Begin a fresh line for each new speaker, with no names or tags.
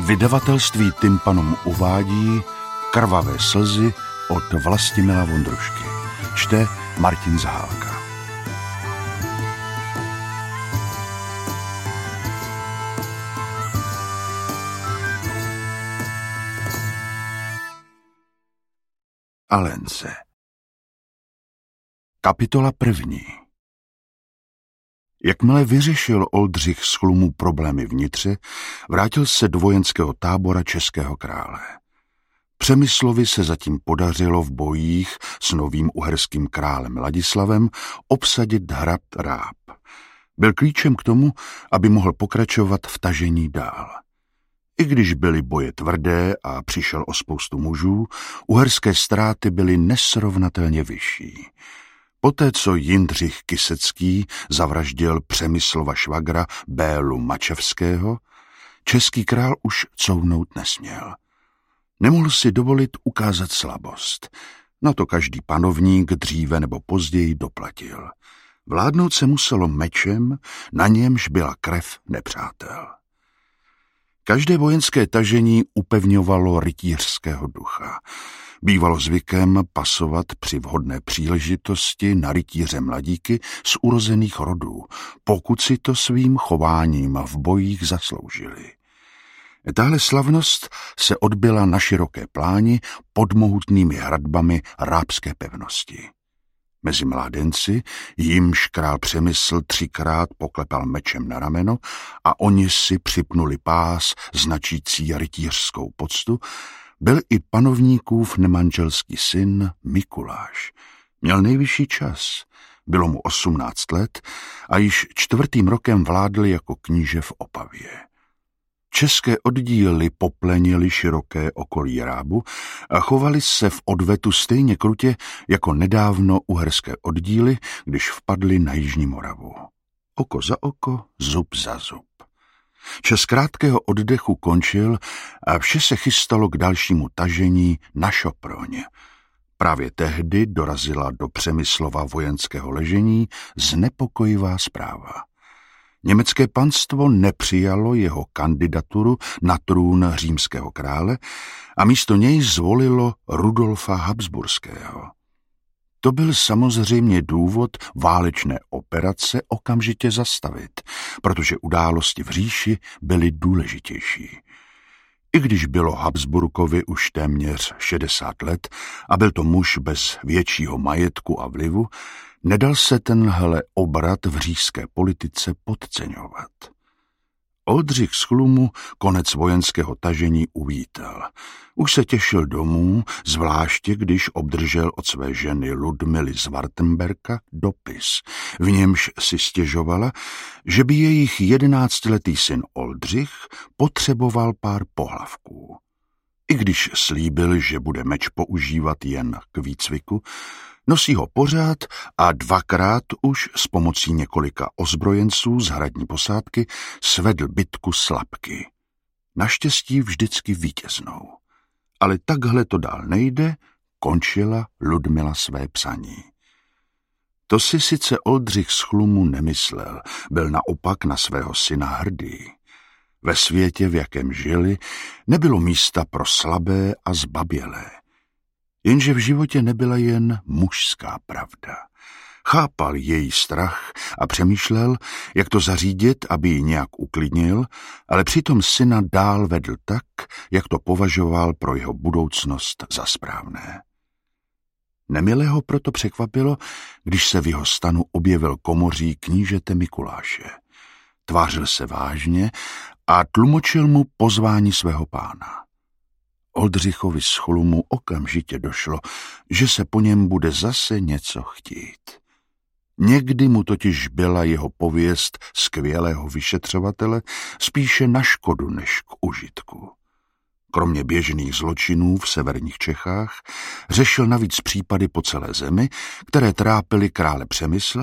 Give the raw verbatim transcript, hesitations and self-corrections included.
Vydavatelství Tympanum uvádí Krvavé slzy od Vlastimila Vondrušky. Čte Martin Zahálka. Alence. Kapitola první. Jakmile vyřešil Oldřich z Chlumu problémy vnitře, vrátil se do vojenského tábora českého krále. Přemyslovi se zatím podařilo v bojích s novým uherským králem Ladislavem obsadit hrad Ráb. Byl klíčem k tomu, aby mohl pokračovat v tažení dál. I když byly boje tvrdé a přišel o spoustu mužů, uherské ztráty byly nesrovnatelně vyšší. Poté, co Jindřich Kysecký zavraždil Přemyslova švagra Bélu Mačevského, český král už couvnout nesměl. Nemohl si dovolit ukázat slabost. Na to každý panovník dříve nebo později doplatil. Vládnout se muselo mečem, na němž byla krev nepřátel. Každé vojenské tažení upevňovalo rytířského ducha. Bývalo zvykem pasovat při vhodné příležitosti na rytíře mladíky z urozených rodů, pokud si to svým chováním v bojích zasloužili. Tahle slavnost se odbyla na široké pláni pod mohutnými hradbami rábské pevnosti. Mezi mládenci, jimž král Přemysl třikrát poklepal mečem na rameno a oni si připnuli pás značící rytířskou poctu, byl i panovníkův nemanželský syn Mikuláš. Měl nejvyšší čas, bylo mu osmnáct let a již čtvrtým rokem vládl jako kníže v Opavě. České oddíly poplenily široké okolí Rábu a chovali se v odvetu stejně krutě jako nedávno uherské oddíly, když vpadly na jižní Moravu. Oko za oko, zub za zub. Čas krátkého oddechu končil a vše se chystalo k dalšímu tažení na Šoproň. Právě tehdy dorazila do Přemyslova vojenského ležení znepokojivá zpráva. Německé panstvo nepřijalo jeho kandidaturu na trůn římského krále a místo něj zvolilo Rudolfa Habsburského. To byl samozřejmě důvod válečné operace okamžitě zastavit, protože události v říši byly důležitější. I když bylo Habsburkovi už téměř šedesát let a byl to muž bez většího majetku a vlivu, nedal se tenhle obrat v říšské politice podceňovat. Oldřich z Chlumu konec vojenského tažení uvítal. Už se těšil domů, zvláště když obdržel od své ženy Ludmily z Wartenberka dopis, v němž si stěžovala, že by jejich jedenáctiletý syn Oldřich potřeboval pár pohlavků. I když slíbil, že bude meč používat jen k výcviku, nosí ho pořád a dvakrát už s pomocí několika ozbrojenců z hradní posádky svedl bitku s Lapky. Naštěstí vždycky vítěznou. Ale takhle to dál nejde, končila Ludmila své psaní. To si sice Oldřich z Chlumu nemyslel, byl naopak na svého syna hrdý. Ve světě, v jakém žili, nebylo místa pro slabé a zbabělé. Jenže v životě nebyla jen mužská pravda. Chápal její strach a přemýšlel, jak to zařídit, aby ji nějak uklidnil, ale přitom syna dál vedl tak, jak to považoval pro jeho budoucnost za správné. Nemile ho proto překvapilo, když se v jeho stanu objevil komoří knížete Mikuláše. Tvářil se vážně a tlumočil mu pozvání svého pána. Oldřichovi z Chlumu okamžitě došlo, že se po něm bude zase něco chtít. Někdy mu totiž byla jeho pověst skvělého vyšetřovatele spíše na škodu než k užitku. Kromě běžných zločinů v severních Čechách řešil navíc případy po celé zemi, které trápily krále Přemysla